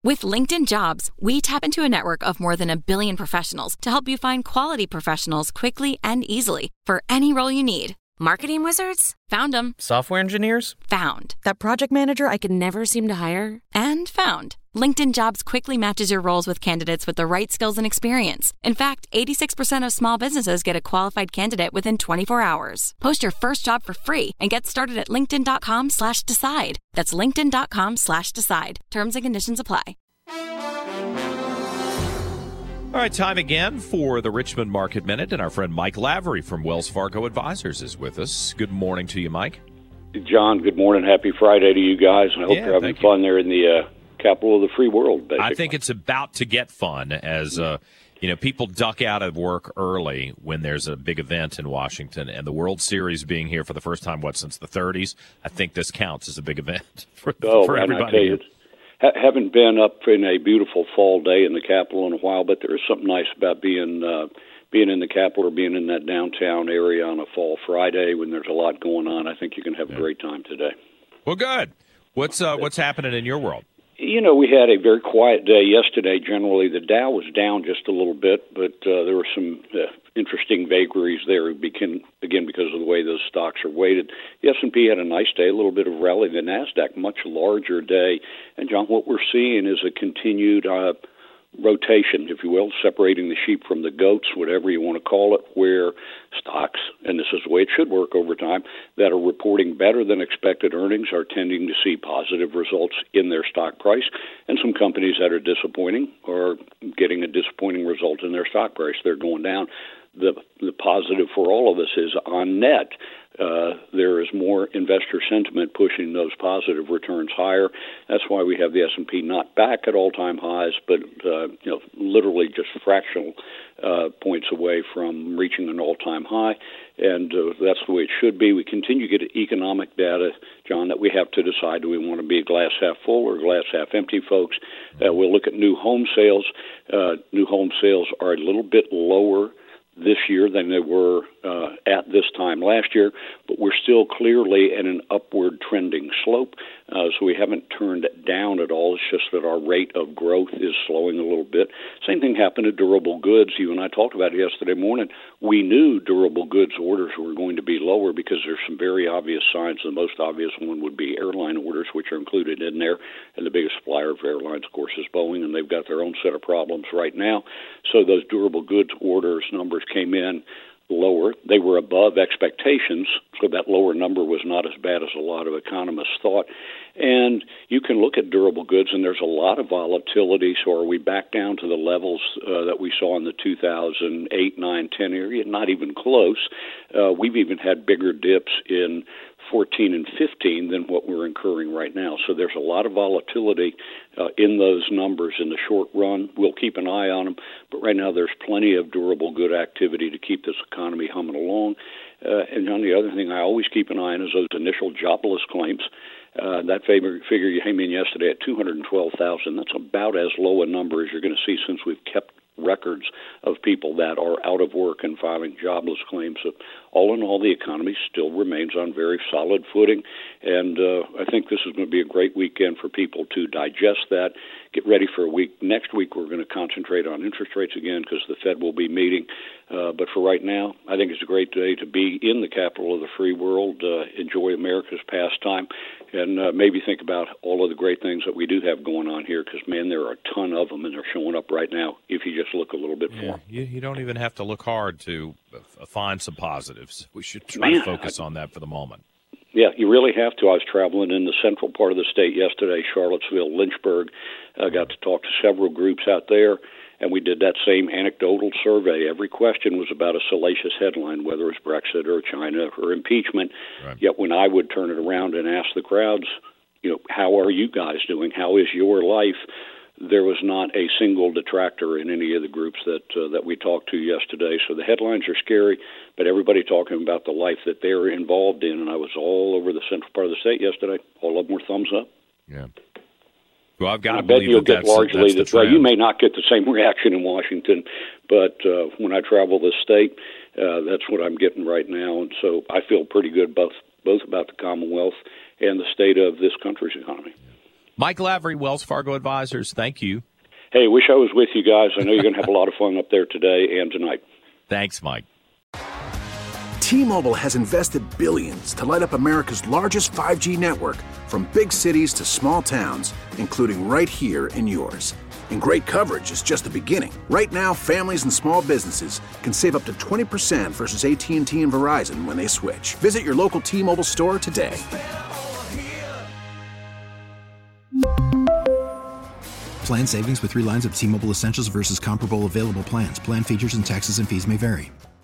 With LinkedIn Jobs, we tap into a network of more than 1 billion professionals to help you find quality professionals quickly and easily for any role you need. Marketing wizards? Found them. Software engineers? Found. That project manager I could never seem to hire? And found. LinkedIn Jobs quickly matches your roles with candidates with the right skills and experience. In fact, 86% of small businesses get a qualified candidate within 24 hours. Post your first job for free and get started at linkedin.com/decide. That's linkedin.com/decide. Terms and conditions apply. All right, time again for the Richmond Market Minute, and our friend Mike Lavery from Wells Fargo Advisors is with us. Good morning to you, Mike. John, good morning. Happy Friday to you guys. I hope you're having fun there in the capital of the free world, basically. I think it's about to get fun as people duck out of work early when there's a big event in Washington, and the World Series being here for the first time, since the 30s, I think this counts as a big event for everybody. I tell you, haven't been up in a beautiful fall day in the Capitol in a while, but there is something nice about being in the Capitol or being in that downtown area on a fall Friday when there's a lot going on. I think you can have a great time today. Well, good. What's happening in your world? We had a very quiet day yesterday. Generally, the Dow was down just a little bit, but there were some interesting vagaries there, again, because of the way those stocks are weighted. The S&P had a nice day, a little bit of rally. The NASDAQ, much larger day. And, John, what we're seeing is a continued rotation, if you will, separating the sheep from the goats, whatever you want to call it, where stocks, and this is the way it should work over time, that are reporting better than expected earnings are tending to see positive results in their stock price, and some companies that are disappointing are getting a disappointing result in their stock price. They're going down. The positive for all of us is on net, there is more investor sentiment pushing those positive returns higher. That's why we have the S&P not back at all-time highs, but literally just fractional points away from reaching an all-time high, and that's the way it should be. We continue to get economic data, John, that we have to decide, do we want to be a glass half full or glass half empty, folks? We'll look at new home sales. New home sales are a little bit lower this year than they were at this time last year, but we're still clearly in an upward trending slope, so we haven't turned down at all. It's just that our rate of growth is slowing a little bit. Same thing happened to durable goods. You and I talked about it yesterday morning. We knew durable goods orders were going to be lower because there's some very obvious signs. The most obvious one would be airline orders, which are included in there, and the biggest supplier of airlines, of course, is Boeing, and they've got their own set of problems right now. So those durable goods orders numbers came in lower. They were above expectations, so that lower number was not as bad as a lot of economists thought. And you can look at durable goods, and there's a lot of volatility. So are we back down to the levels that we saw in the 2008, 9, 10 area? Not even close. We've even had bigger dips in 14 and 15 than what we're incurring right now. So there's a lot of volatility in those numbers in the short run. We'll keep an eye on them, but right now there's plenty of durable good activity to keep this economy humming along. And on the other thing I always keep an eye on is those initial jobless claims. That figure you came in yesterday at 212,000. That's about as low a number as you're going to see since we've kept records of people that are out of work and filing jobless claims. So all in all, the economy still remains on very solid footing, and I think this is going to be a great weekend for people to digest that, get ready for a week. Next week, we're going to concentrate on interest rates again because the Fed will be meeting, but for right now, I think it's a great day to be in the capital of the free world, enjoy America's pastime, and maybe think about all of the great things that we do have going on here because, man, there are a ton of them, and they're showing up right now if you just look a little bit for them. You don't even have to look hard to find some positives. We should try to focus on that for the moment. Yeah, you really have to. I was traveling in the central part of the state yesterday, Charlottesville, Lynchburg. I got to talk to several groups out there, and we did that same anecdotal survey. Every question was about a salacious headline, whether it's Brexit or China or impeachment. Right. Yet when I would turn it around and ask the crowds, how are you guys doing? How is your life? There was not a single detractor in any of the groups that we talked to yesterday. So the headlines are scary, but everybody talking about the life that they're involved in. And I was all over the central part of the state yesterday. All of them were thumbs up. Yeah. Well, I've got to believe you'll get largely that's well, you may not get the same reaction in Washington, but when I travel the state, that's what I'm getting right now. And so I feel pretty good both about the Commonwealth and the state of this country's economy. Mike Lavery, Wells Fargo Advisors, thank you. Hey, wish I was with you guys. I know you're going to have a lot of fun up there today and tonight. Thanks, Mike. T-Mobile has invested billions to light up America's largest 5G network, from big cities to small towns, including right here in yours. And great coverage is just the beginning. Right now, families and small businesses can save up to 20% versus AT&T and Verizon when they switch. Visit your local T-Mobile store today. Plan savings with 3 lines of T-Mobile Essentials versus comparable available plans. Plan features and taxes and fees may vary.